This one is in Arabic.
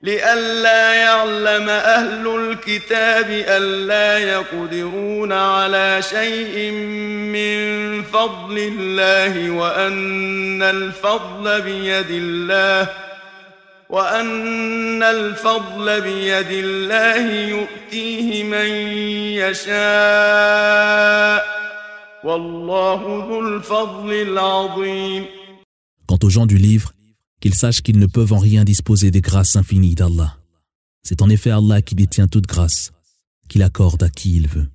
لئلا يعلم أهل الكتاب ألا يقدرون على شيء من فضل الله وأن الفضل بيد الله يؤتيه من يشاء والله ذو الفضل العظيم. Quant aux gens du livre, qu'ils sachent qu'ils ne peuvent en rien disposer des grâces infinies d'Allah. C'est en effet Allah qui détient toute grâce, qu'il accorde à qui il veut.